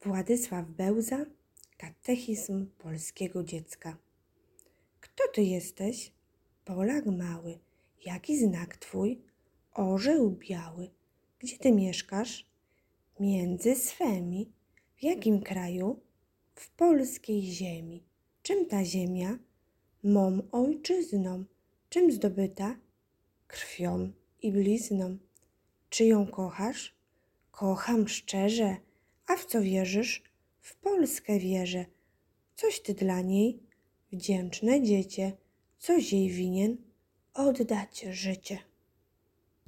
Władysław Bełza, Katechizm polskiego dziecka. Kto ty jesteś? Polak mały. Jaki znak twój? Orzeł biały. Gdzie ty mieszkasz? Między swemi. W jakim kraju? W polskiej ziemi. Czym ta ziemia? Mą ojczyzną. Czym zdobyta? Krwią i blizną. Czy ją kochasz? Kocham szczerze. A w co wierzysz? W Polskę wierzę. Coś ty dla niej? Wdzięczne dziecię. Coś jej winien? Oddać życie.